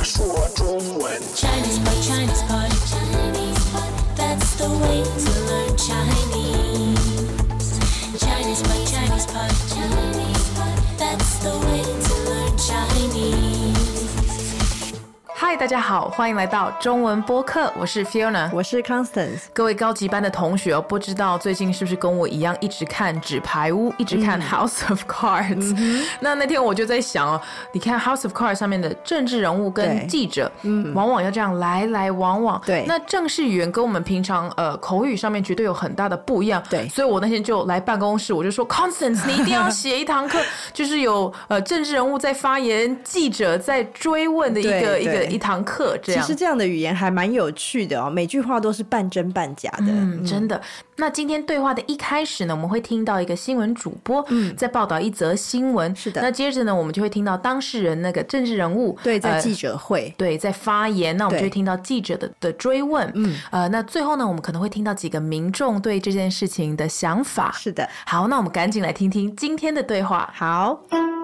说中文。 Chinese pot, Chinese pot, Chinese pot. That's the way to learn Chinese. Chinese pot, Chinese pot, Chinese pot. That's the way to learn Chinese. 嗨，大家好，欢迎来到中文播客，我是 Fiona， 我是 Constance。 各位高级班的同学，不知道最近是不是跟我一样一直看纸牌屋，一直看 House of Cards、那天我就在想哦，你看 House of Cards 上面的政治人物跟记者，往往要这样来来往往。 对， 那正式语言跟我们平常口语上面绝对有很大的不一样。对，所以我那天就来办公室，我就说 Constance， 你一定要写一堂课，就是有政治人物在发言，记者在追问的一堂课，这样。 其实这样的语言还蛮有趣的哦，每句话都是半真半假的。 真的。那今天对话的一开始呢，我们会听到一个新闻主播在报道一则新闻。 是的。 那接着呢，我们就会听到当事人那个政治人物对在记者会、 对在发言，那我们就会听到记者的追问。那最后呢，我们可能会听到几个民众对这件事情的想法。 是的。 好，那我们赶紧来听听今天的对话。 好。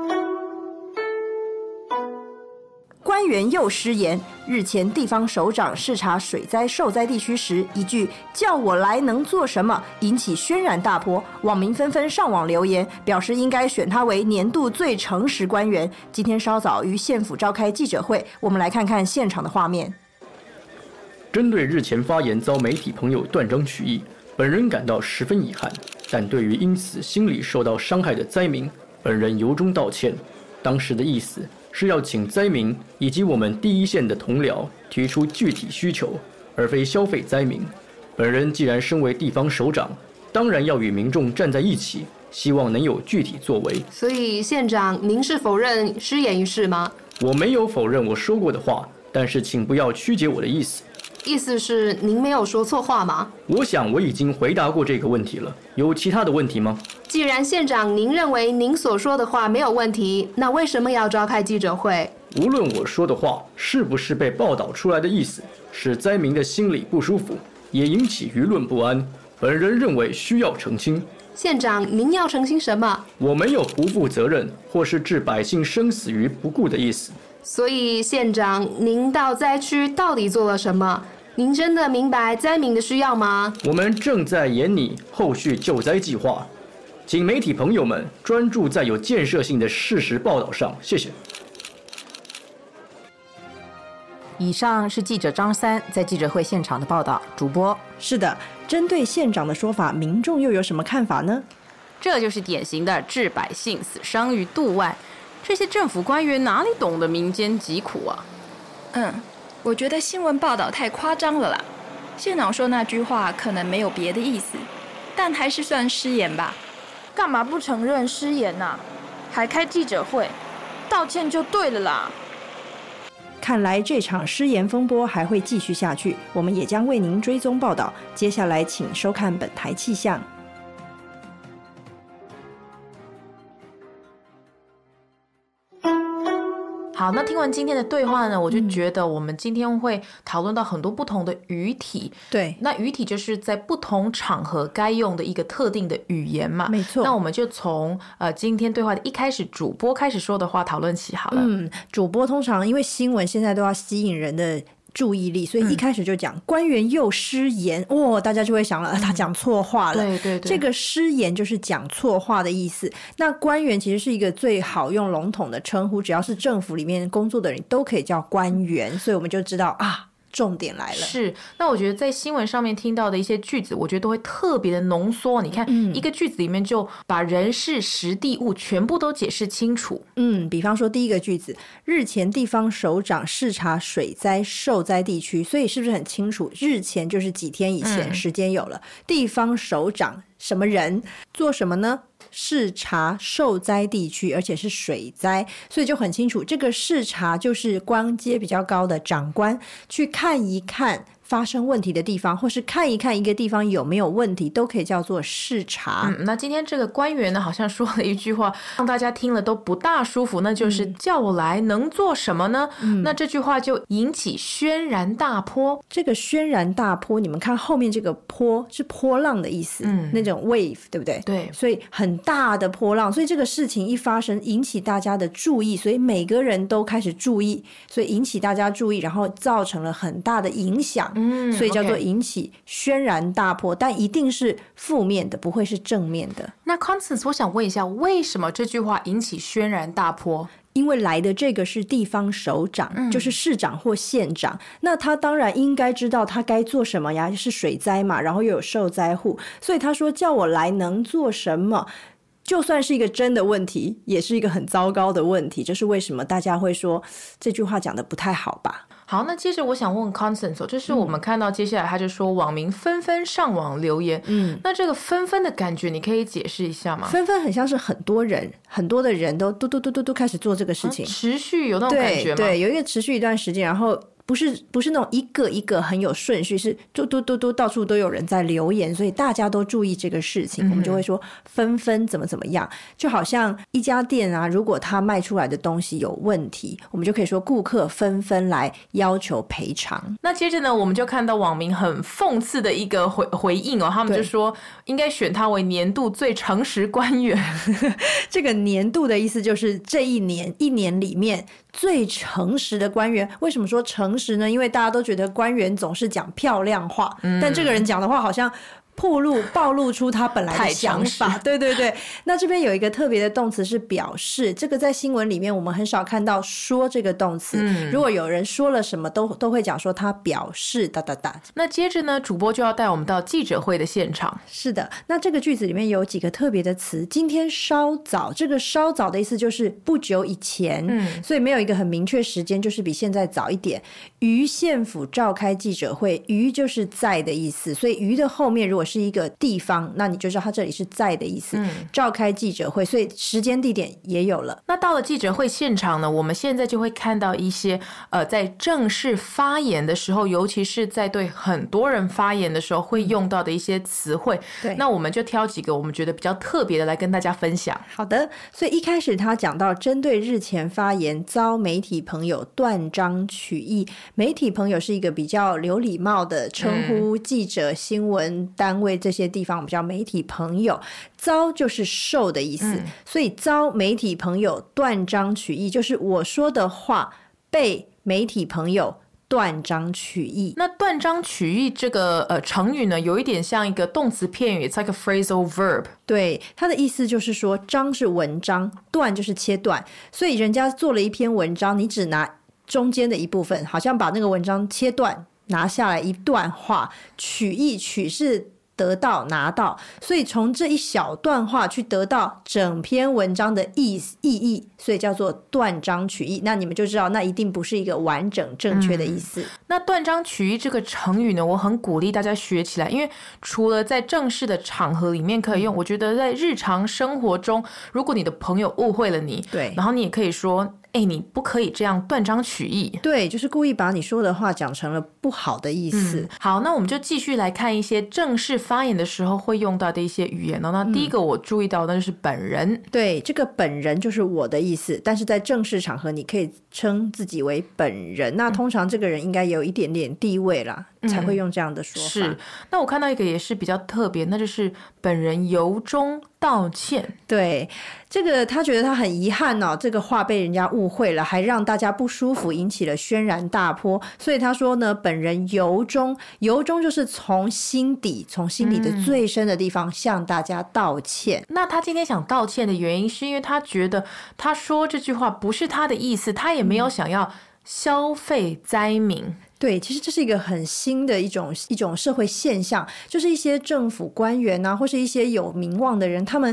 官员又失言，日前地方首长视察水灾受灾地区时，一句“叫我来能做什么”引起轩然大波，网民纷纷上网留言，表示应该选他为年度最诚实官员。今天稍早于县府召开记者会，我们来看看现场的画面。 针对日前发言遭媒体朋友断章取义，本人感到十分遗憾，但对于因此心理受到伤害的灾民，本人由衷道歉。当时的意思是要请灾民以及我们第一线的同僚提出具体需求，而非消费灾民。本人既然身为地方首长，当然要与民众站在一起，希望能有具体作为。 所以县长，您是否认失言一事吗？ 我没有否认我说过的话，但是请不要曲解我的意思。 意思是您没有说错话吗？ 我想我已经回答过这个问题了，有其他的问题吗？ 既然县长您认为您所说的话没有问题，那为什么要召开记者会？ 无论我说的话是不是被报道出来的意思，使灾民的心里不舒服，也引起舆论不安，本人认为需要澄清。 县长，您要澄清什么？ 我没有不负责任或是置百姓生死于不顾的意思。 所以县长，您到灾区到底做了什么？您真的明白灾民的需要吗？ 我们正在研拟后续救灾计划，请媒体朋友们专注在有建设性的事实报道上，谢谢。 以上是记者张三在记者会现场的报道。主播， 是的，针对县长的说法，民众又有什么看法呢？ 这就是典型的置百姓死伤于度外，这些政府官员哪里懂得民间疾苦啊？ 我觉得新闻报道太夸张了啦。县长说那句话可能没有别的意思，但还是算失言吧。 干嘛不承认失言啊？还开记者会，道歉就对了啦。 看来这场失言风波还会继续下去，我们也将为您追踪报道。接下来请收看本台气象。 好，那听完今天的对话呢，我就觉得我们今天会讨论到很多不同的语体。 对， 那语体就是在不同场合该用的一个特定的语言嘛。 没错。 那我们就从今天对话的一开始，主播开始说的话讨论起好了。 主播通常因为新闻现在都要吸引人的注意力，所以一开始就讲官员又失言，大家就会想了，他讲错话了。 对， 这个失言就是讲错话的意思。那官员其实是一个最好用笼统的称呼，只要是政府里面工作的人都可以叫官员，所以我们就知道重点来了。 是，那我觉得在新闻上面听到的一些句子，我觉得都会特别的浓缩。你看，一个句子里面就把人事时地物全部都解释清楚。 比方说第一个句子，日前地方首长视察水灾受灾地区，所以是不是很清楚？日前就是几天以前，时间有了。地方首长什么人做什么呢？视察受灾地区，而且是水灾，所以就很清楚，这个视察就是官阶比较高的长官去看一看发生问题的地方，或是看一看一个地方有没有问题，都可以叫做视察。 那今天这个官员呢，好像说了一句话，让大家听了都不大舒服，那就是叫我来能做什么呢？那这句话就引起轩然大波。 这个轩然大波，你们看后面这个波是波浪的意思，那种 wave， 对不对？ 对， 所以很大的波浪，所以这个事情一发生，引起大家的注意，所以每个人都开始注意，所以引起大家注意，然后造成了很大的影响，所以叫做引起轩然大波，但一定是负面的，不会是正面的。 那 Constance， 我想问一下，为什么这句话引起轩然大波？ 因为来的这个是地方首长，就是市长或县长，那他当然应该知道他该做什么呀，是水灾嘛，然后又有受灾户，所以他说叫我来能做什么，就算是一个真的问题，也是一个很糟糕的问题，这是为什么大家会说这句话讲得不太好吧。 好，那接着我想问 Constance， 就是我们看到接下来他就说网民纷纷上网留言，那这个纷纷的感觉你可以解释一下吗？ 纷纷很像是很多的人都嘟嘟嘟嘟嘟开始做这个事情， 持续有那种感觉吗？ 对，有一个持续一段时间，然后不是那种一个一个很有顺序，是嘟嘟嘟嘟到处都有人在留言，所以大家都注意这个事情，我们就会说纷纷怎么样，就好像一家店啊，如果他卖出来的东西有问题，我们就可以说顾客纷纷来要求赔偿。 那接着呢，我们就看到网民很讽刺的一个回应哦，他们就说应该选他为年度最诚实官员。 这个年度的意思就是这一年里面最诚实的官员。为什么说诚实呢？因为大家都觉得官员总是讲漂亮话，但这个人讲的话好像暴露出他本来的想法。对对对，那这边有一个特别的动词是表示，这个在新闻里面我们很少看到说这个动词，如果有人说了什么都会讲说他表示哒哒哒。 那接着呢，主播就要带我们到记者会的现场。 是的，那这个句子里面有几个特别的词，今天稍早，这个稍早的意思就是不久以前，所以没有一个很明确时间，就是比现在早一点。于县府召开记者会，于就是在的意思，所以于的后面如果是一个地方，那你就知道它这里是在的意思，召开记者会，所以时间地点也有了。 那到了记者会现场呢，我们现在就会看到一些在正式发言的时候，尤其是在对很多人发言的时候会用到的一些词汇。 对， 那我们就挑几个我们觉得比较特别的来跟大家分享。 好的，所以一开始他讲到针对日前发言遭媒体朋友断章取义，媒体朋友是一个比较有礼貌的称呼记者、新闻单位这些地方，我们叫媒体朋友。遭就是受的意思，所以遭媒体朋友断章取义，就是我说的话被媒体朋友断章取义。 那断章取义这个成语呢，有一点像一个动词片语， it's like a phrasal verb。 对，它的意思就是说章是文章，断就是切断，所以人家做了一篇文章，你只拿中间的一部分，好像把那个文章切断拿下来一段话，取义，取是得到拿到，所以从这一小段话去得到整篇文章的意义，所以叫做断章取义。那你们就知道那一定不是一个完整正确的意思。 那断章取义这个成语呢，我很鼓励大家学起来，因为除了在正式的场合里面可以用，我觉得在日常生活中，如果你的朋友误会了你， 对， 然后你也可以说你不可以这样断章取义。 对，就是故意把你说的话讲成了不好的意思。 好，那我们就继续来看一些正式发言的时候会用到的一些语言哦。那第一个我注意到的就是本人。 对，这个本人就是我的意思，但是在正式场合你可以称自己为本人，那通常这个人应该有一点点地位啦，才会用这样的说法。 是，那我看到一个也是比较特别，那就是本人由衷道歉。 对，这个他觉得他很遗憾哦，这个话被人家误会了，还让大家不舒服，引起了轩然大波，所以他说呢，本人由衷就是从心底的最深的地方向大家道歉。 那他今天想道歉的原因是因为他觉得他说这句话不是他的意思，他也没有想要消费灾民。 对，其实这是一个很新的一种社会现象，就是一些政府官员啊，或是一些有名望的人，他们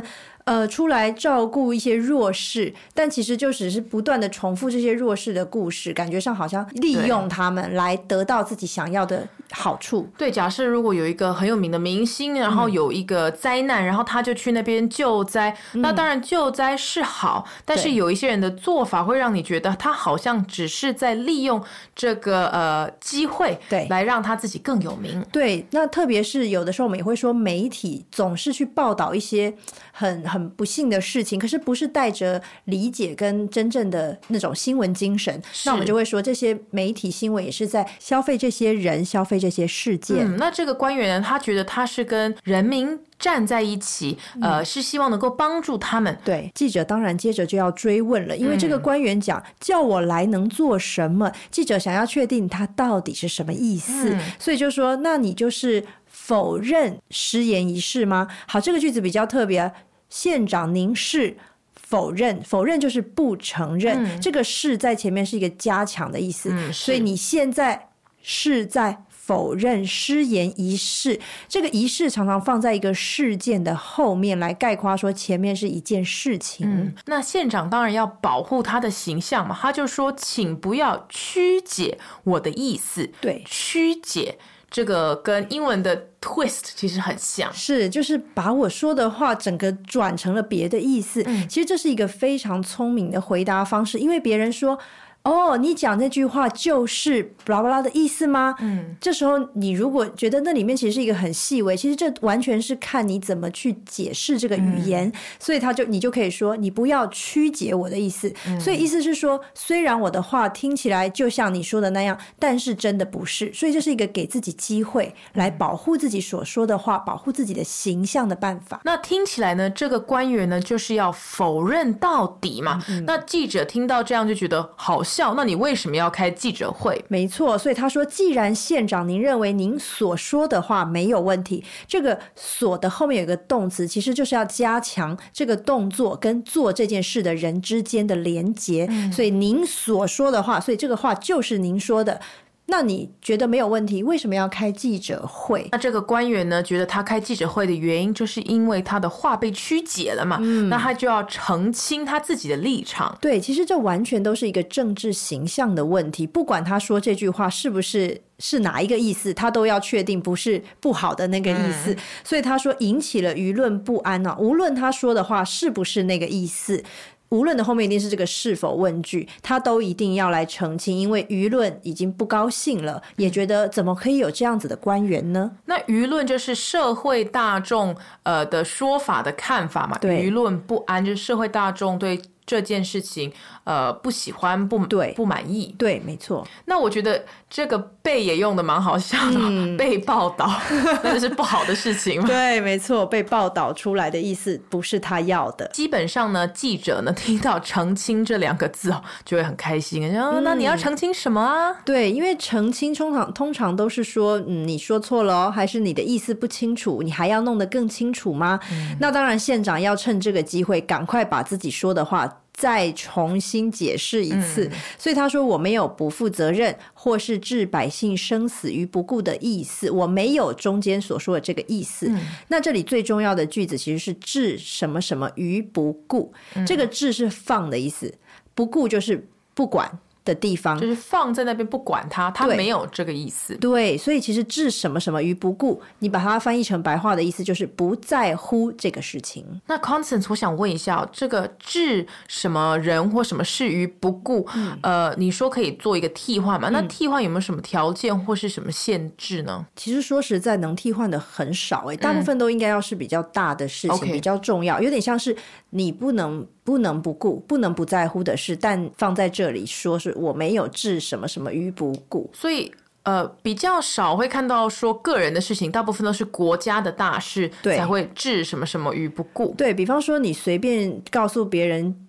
出来照顾一些弱势，但其实就只是不断的重复这些弱势的故事，感觉上好像利用他们来得到自己想要的好处。 对，假设如果有一个很有名的明星，然后有一个灾难，然后他就去那边救灾，那当然救灾是好，但是有一些人的做法会让你觉得他好像只是在利用这个机会来让他自己更有名。 对，那特别是有的时候我们也会说媒体总是去报道一些很不幸的事情，可是不是带着理解跟真正的那种新闻精神，那我们就会说这些媒体新闻也是在消费这些人，消费这些事件。 那这个官员呢，他觉得他是跟人民站在一起，是希望能够帮助他们。 对，记者当然接着就要追问了，因为这个官员讲叫我来能做什么，记者想要确定他到底是什么意思，所以就说那你就是否认失言一事吗？好，这个句子比较特别，县长您是否认，否认就是不承认，这个是在前面是一个加强的意思，所以你现在是在否认失言一事，这个一事常常放在一个事件的后面来概括说前面是一件事情。 那县长当然要保护他的形象嘛，他就说请不要曲解我的意思。 对， 曲解这个跟英文的 twist 其实很像， 是就是把我说的话整个转成了别的意思。其实这是一个非常聪明的回答方式，因为别人说哦，你讲那句话就是巴拉巴拉的意思吗？这时候你如果觉得那里面其实是一个很细微，其实这完全是看你怎么去解释这个语言，所以你就可以说你不要曲解我的意思。所以意思是说，虽然我的话听起来就像你说的那样，但是真的不是。所以这是一个给自己机会来保护自己所说的话，保护自己的形象的办法。 那听起来呢，这个官员呢就是要否认到底嘛。那记者听到这样就觉得好笑，那你为什么要开记者会？ 没错，所以他说既然县长您认为您所说的话没有问题，这个所的后面有一个动词，其实就是要加强这个动作跟做这件事的人之间的连结，所以您所说的话，所以这个话就是您说的，那你觉得没有问题，为什么要开记者会？ 那这个官员呢，觉得他开记者会的原因就是因为他的话被曲解了嘛，那他就要澄清他自己的立场。 对，其实这完全都是一个政治形象的问题，不管他说这句话是不是哪一个意思，他都要确定不是不好的那个意思，所以他说引起了舆论不安啊，无论他说的话是不是那个意思，无论的后面一定是这个是否问句，他都一定要来澄清，因为舆论已经不高兴了，也觉得怎么可以有这样子的官员呢？ 那舆论就是社会大众的说法的看法嘛，舆论不安就是社会大众对这件事情不喜欢不满意。 对，没错。 那我觉得这个被也用的蛮好笑的，被报道那就是不好的事情嘛。 对，没错，被报道出来的意思不是他要的。 基本上呢，记者呢听到澄清这两个字就会很开心，那你要澄清什么啊？ 对，因为澄清通常都是说你说错了哦，还是你的意思不清楚，你还要弄得更清楚吗？那当然县长要趁这个机会赶快把自己说的话再重新解释一次，所以他说我没有不负责任或是置百姓生死于不顾的意思，我没有中间所说的这个意思。那这里最重要的句子其实是置什么什么于不顾，这个置是放的意思，不顾就是不管的地方， 就是放在那边不管它没有这个意思。 对，所以其实置什么什么于不顾，你把它翻译成白话的意思就是不在乎这个事情。 那 Constance 我想问一下，这个置什么人或什么事于不顾，你说可以做一个替换嘛？那替换有没有什么条件或是什么限制呢？ 其实说实在能替换的很少大部分都应该要是比较大的事情，比较重要，有点像是你不能不顾，不能不在乎的事，但放在这里说是我没有置什么什么于不顾， 所以比较少会看到说个人的事情，大部分都是国家的大事才会置什么什么于不顾。 对，比方说你随便告诉别人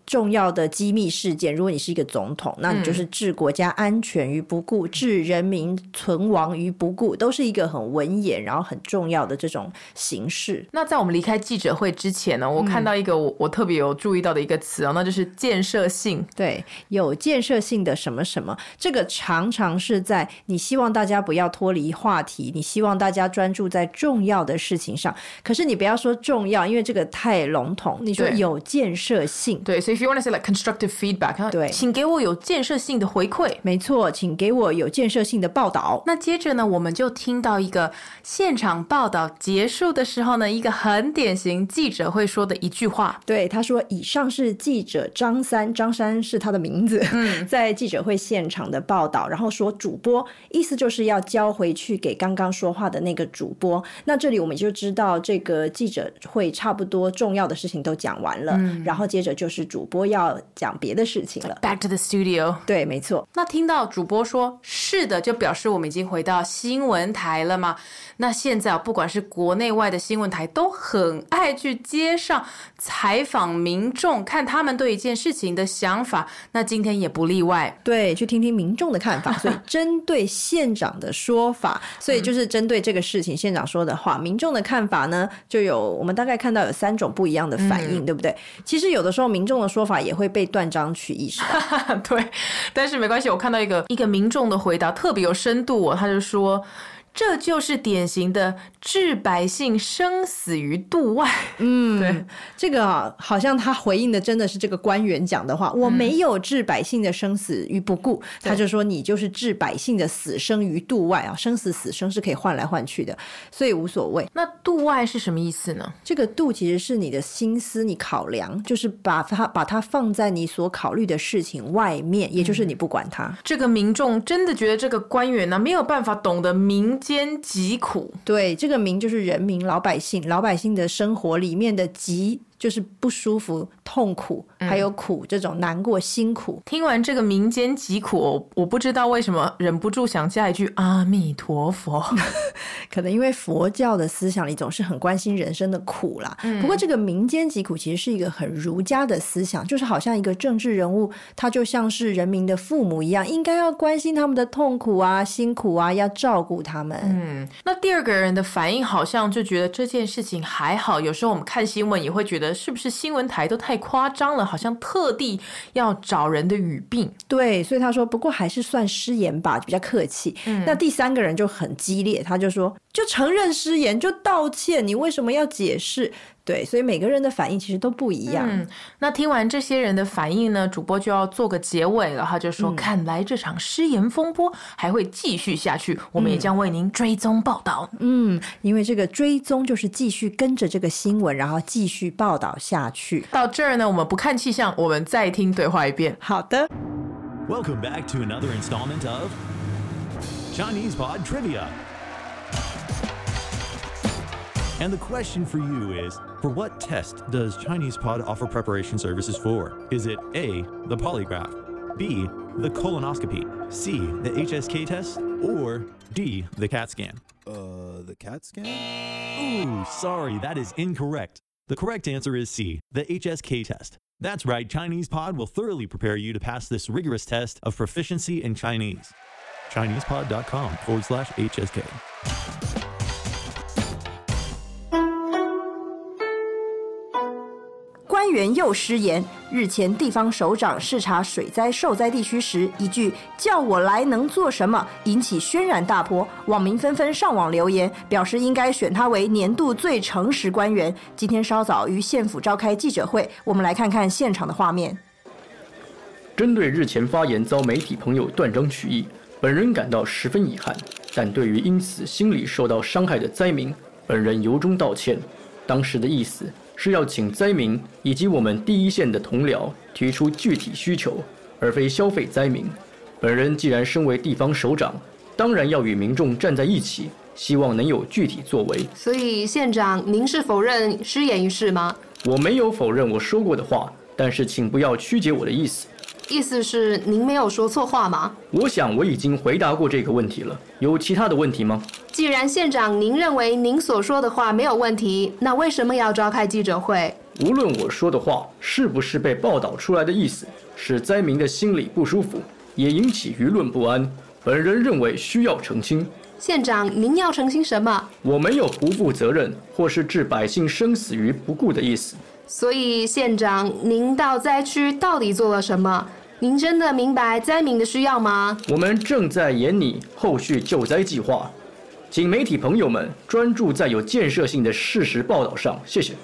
重要的机密事件，如果你是一个总统，那你就是置国家安全于不顾，置人民存亡于不顾，都是一个很文言然后很重要的这种形式。 那在我们离开记者会之前呢，我看到一个我特别有注意到的一个词那就是建设性。 对，有建设性的什么什么，这个常常是在你希望大家不要脱离话题，你希望大家专注在重要的事情上，可是你不要说重要，因为这个太笼统，你说有建设性。 对，所以 if you want to say like constructive feedback， 对， 请给我有建设性的回馈。 没错，请给我有建设性的报道。 那接着呢，我们就听到一个现场报道结束的时候呢，一个很典型记者会说的一句话。 对，他说以上是记者张三，张三是他的名字，在记者会现场的报道，然后说主播，意思就是要交回去给刚刚说话的那个主播。那这里我们就知道这个记者会差不多重要的事情都讲完了，然后接着就是主播要讲别的事情了。 Back to the studio。 对，没错。 那听到主播说是的，就表示我们已经回到新闻台了嘛。那现在不管是国内外的新闻台都很爱去街上采访民众，看他们对一件事情的想法，那今天也不例外。 对，去听听民众的看法。所以针对县长的说法，所以就是针对这个事情县长说的话，民众的看法呢，就有我们大概看到有3种不一样的反应，对不对？其实有的时候民众的说法也会被断章取义，是吧？ 对，但是没关系，我看到一个民众的回答特别有深度他就说这就是典型的置百姓生死于度外。对， 这个好像他回应的真的是这个官员讲的话，我没有置百姓的生死于不顾，他就说你就是置百姓的死生于度外生死死生是可以换来换去的，所以无所谓。 那度外是什么意思呢？ 这个度其实是你的心思，你考量，就是把它放在你所考虑的事情外面，也就是你不管它。 这个民众真的觉得这个官员呢没有办法懂得民间疾苦。 对，这个民就是人民，老百姓的生活里面的疾就是不舒服、痛苦，还有苦，这种难过、辛苦。 听完这个民间疾苦，我不知道为什么忍不住想加一句阿弥陀佛。 可能因为佛教的思想里总是很关心人生的苦啦。不过这个民间疾苦其实是一个很儒家的思想，就是好像一个政治人物，他就像是人民的父母一样，应该要关心他们的痛苦啊、辛苦啊，要照顾他们。 那第二个人的反应好像就觉得这件事情还好，有时候我们看新闻也会觉得是不是新闻台都太夸张了，好像特地要找人的语病。 对，所以他说不过还是算失言吧，比较客气。那第三个人就很激烈，他就说就承认失言，就道歉，你为什么要解释？对，所以每个人的反应其实都不一样。 那听完这些人的反应呢，主播就要做个结尾了，他就说看来这场失言风波还会继续下去，我们也将为您追踪报道。 因为这个追踪就是继续跟着这个新闻，然后继续报道下去。 到这儿呢，我们不看气象，我们再听对话一遍。 好的。 Welcome back to another installment of Chinese Pod Trivia. And the question for you is, for what test does Chinese Pod offer preparation services for? Is it A, the polygraph, B, the colonoscopy, C, the HSK test, or D, the CAT scan? The CAT scan? Ooh, sorry, that is incorrect. The correct answer is C, the HSK test. That's right, Chinese Pod will thoroughly prepare you to pass this rigorous test of proficiency in Chinese. ChinesePod.com/HSK. 官员又失言，日前地方首长视察水灾受灾地区时，一句“叫我来能做什么”引起轩然大波，网民纷纷上网留言，表示应该选他为年度最诚实官员。今天稍早于县府召开记者会，我们来看看现场的画面。 针对日前发言遭媒体朋友断章取义，本人感到十分遗憾，但对于因此心理受到伤害的灾民，本人由衷道歉。当时的意思是要请灾民以及我们第一线的同僚提出具体需求，而非消费灾民。本人既然身为地方首长，当然要与民众站在一起，希望能有具体作为。 所以县长，您是否认失言一事吗？ 我没有否认我说过的话，但是请不要曲解我的意思。 意思是您没有说错话吗？ 我想我已经回答过这个问题了，有其他的问题吗？ 既然县长您认为您所说的话没有问题，那为什么要召开记者会？ 无论我说的话是不是被报道出来的意思，使灾民的心里不舒服，也引起舆论不安，本人认为需要澄清。 县长，您要澄清什么？ 我没有不负责任或是置百姓生死于不顾的意思。 所以，县长，您到灾区到底做了什么？您真的明白灾民的需要吗？ 我们正在研拟后续救灾计划，请媒体朋友们专注在有建设性的事实报道上，谢谢。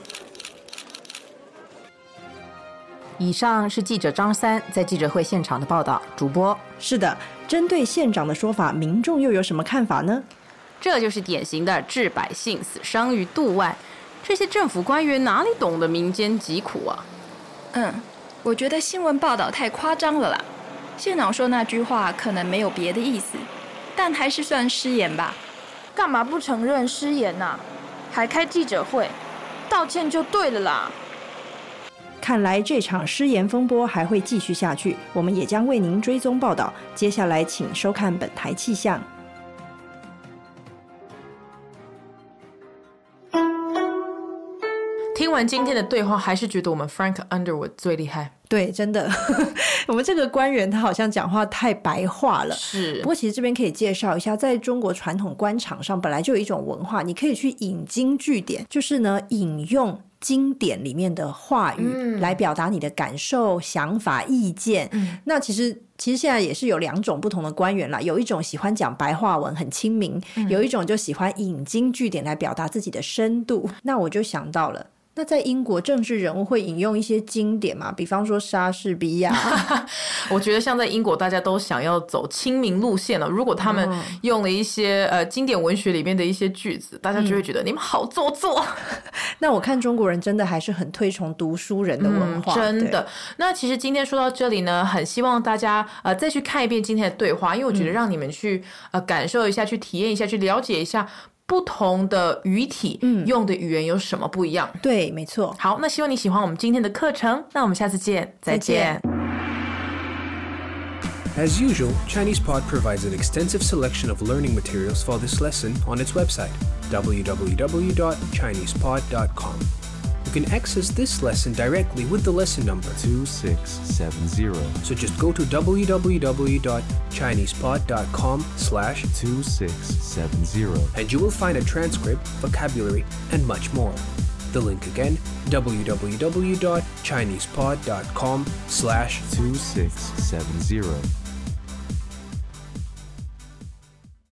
以上是记者张三在记者会现场的报道。主播是的，针对县长的说法，民众又有什么看法呢？ 这就是典型的治百姓，死伤于度外。这些政府官员哪里懂得民间疾苦啊？ 我觉得新闻报道太夸张了啦。县长说那句话可能没有别的意思，但还是算失言吧。 干嘛不承认失言啊？还开记者会，道歉就对了啦。 看来这场失言风波还会继续下去，我们也将为您追踪报道。接下来请收看本台气象。 听完今天的对话，还是觉得我们 Frank Underwood 最厉害。 对，真的我们这个官员他好像讲话太白话了。 是， 不过其实这边可以介绍一下，在中国传统官场上本来就有一种文化，你可以去引经据典，就是呢引用经典里面的话语来表达你的感受、想法、意见。那其实现在也是有2种不同的官员啦，有一种喜欢讲白话文很亲民，有一种就喜欢引经据典来表达自己的深度。那我就想到了，那在英国政治人物会引用一些经典嘛，比方说莎士比亚我觉得像在英国大家都想要走亲民路线了，如果他们用了一些经典文学里面的一些句子，大家就会觉得你们好做作那我看中国人真的还是很推崇读书人的文化， 真的。那其实今天说到这里呢，很希望大家再去看一遍今天的对话，因为我觉得让你们去感受一下，去体验一下，去了解一下不同的语体用的语言有什么不一样。 对，没错。 好，那希望你喜欢我们今天的课程，那我们下次见，再见。 As usual, ChinesePod provides an extensive selection of learning materials for this lesson on its website, www.chinesepod.com. You can access this lesson directly with the lesson number 2670. So just go to www.chinesepod.com/2670 and you will find a transcript, vocabulary, and much more. The link again, www.chinesepod.com/2670.